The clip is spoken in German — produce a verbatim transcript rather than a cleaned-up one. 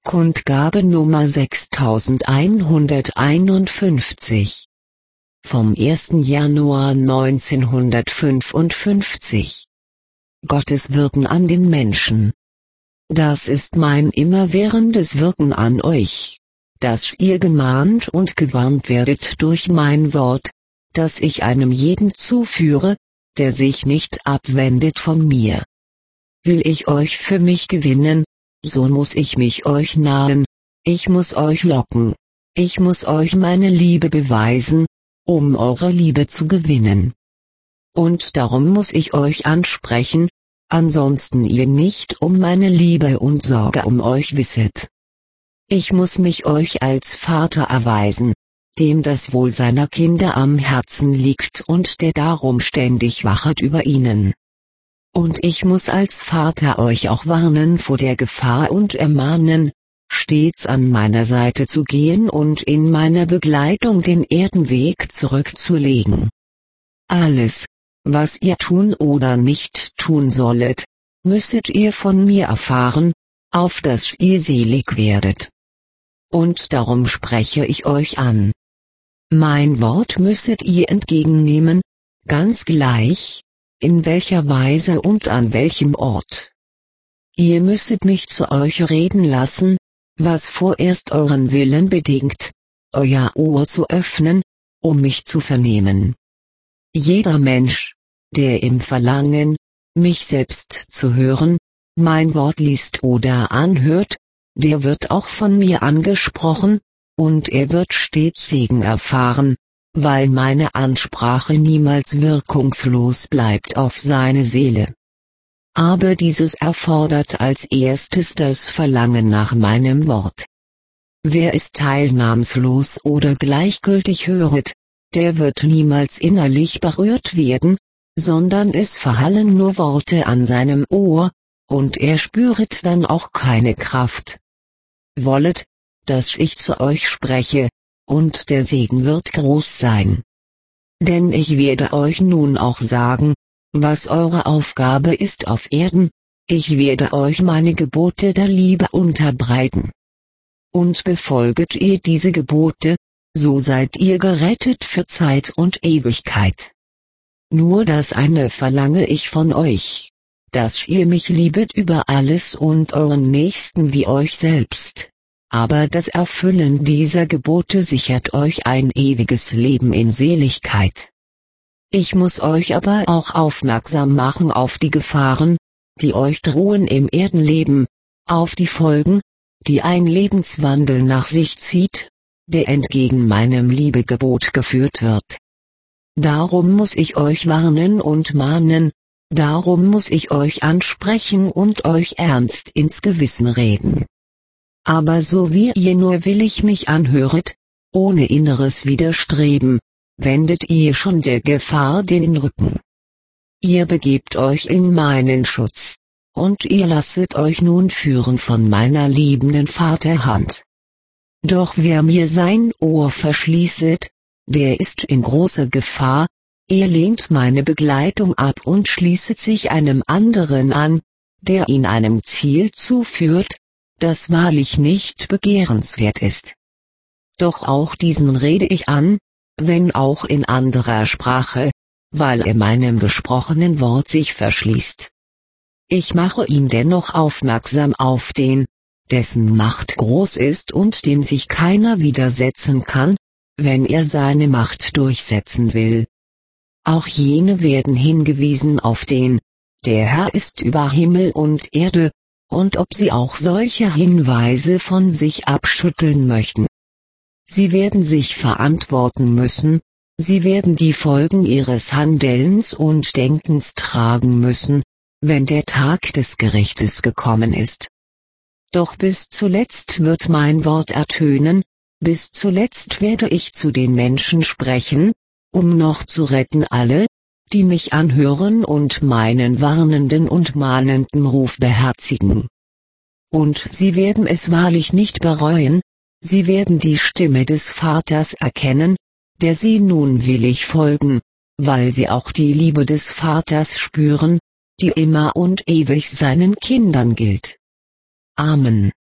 Kundgabe Nummer sechstausendeinhunderteinundfünfzig. Vom ersten Januar neunzehnhundertfünfundfünfzig. Gottes Wirken an den Menschen. Das ist mein immerwährendes Wirken an euch, dass ihr gemahnt und gewarnt werdet durch mein Wort, das ich einem jeden zuführe, der sich nicht abwendet von mir. Will ich euch für mich gewinnen, so muss ich mich euch nahen, ich muss euch locken, ich muss euch meine Liebe beweisen, um eure Liebe zu gewinnen. Und darum muss ich euch ansprechen, ansonsten ihr nicht um meine Liebe und Sorge um euch wisset. Ich muss mich euch als Vater erweisen, dem das Wohl seiner Kinder am Herzen liegt und der darum ständig wachet über ihnen. Und ich muss als Vater euch auch warnen vor der Gefahr und ermahnen, stets an meiner Seite zu gehen und in meiner Begleitung den Erdenweg zurückzulegen. Alles, was ihr tun oder nicht tun sollet, müsset ihr von mir erfahren, auf dass ihr selig werdet. Und darum spreche ich euch an. Mein Wort müsset ihr entgegennehmen, ganz gleich, in welcher Weise und an welchem Ort. Ihr müsset mich zu euch reden lassen, was vorerst euren Willen bedingt, euer Ohr zu öffnen, um mich zu vernehmen. Jeder Mensch, der im Verlangen, mich selbst zu hören, mein Wort liest oder anhört, der wird auch von mir angesprochen, und er wird stets Segen erfahren, weil meine Ansprache niemals wirkungslos bleibt auf seine Seele. Aber dieses erfordert als erstes das Verlangen nach meinem Wort. Wer es teilnahmslos oder gleichgültig höret, der wird niemals innerlich berührt werden, sondern es verhallen nur Worte an seinem Ohr, und er spüret dann auch keine Kraft. Wollet, dass ich zu euch spreche, und der Segen wird groß sein. Denn ich werde euch nun auch sagen, was eure Aufgabe ist auf Erden, ich werde euch meine Gebote der Liebe unterbreiten. Und befolget ihr diese Gebote, so seid ihr gerettet für Zeit und Ewigkeit. Nur das eine verlange ich von euch, dass ihr mich liebet über alles und euren Nächsten wie euch selbst. Aber das Erfüllen dieser Gebote sichert euch ein ewiges Leben in Seligkeit. Ich muss euch aber auch aufmerksam machen auf die Gefahren, die euch drohen im Erdenleben, auf die Folgen, die ein Lebenswandel nach sich zieht, der entgegen meinem Liebegebot geführt wird. Darum muss ich euch warnen und mahnen, darum muss ich euch ansprechen und euch ernst ins Gewissen reden. Aber so wie ihr nur willig mich anhöret, ohne inneres Widerstreben, wendet ihr schon der Gefahr den Rücken. Ihr begebt euch in meinen Schutz, und ihr lasset euch nun führen von meiner liebenden Vaterhand. Doch wer mir sein Ohr verschließet, der ist in großer Gefahr, er lehnt meine Begleitung ab und schließet sich einem anderen an, der ihn einem Ziel zuführt, das wahrlich nicht begehrenswert ist. Doch auch diesen rede ich an, wenn auch in anderer Sprache, weil er meinem gesprochenen Wort sich verschließt. Ich mache ihn dennoch aufmerksam auf den, dessen Macht groß ist und dem sich keiner widersetzen kann, wenn er seine Macht durchsetzen will. Auch jene werden hingewiesen auf den, der Herr ist über Himmel und Erde, und ob sie auch solche Hinweise von sich abschütteln möchten. Sie werden sich verantworten müssen, sie werden die Folgen ihres Handelns und Denkens tragen müssen, wenn der Tag des Gerichtes gekommen ist. Doch bis zuletzt wird mein Wort ertönen, bis zuletzt werde ich zu den Menschen sprechen, um noch zu retten alle, die mich anhören und meinen warnenden und mahnenden Ruf beherzigen. Und sie werden es wahrlich nicht bereuen, sie werden die Stimme des Vaters erkennen, der sie nun willig folgen, weil sie auch die Liebe des Vaters spüren, die immer und ewig seinen Kindern gilt. Amen.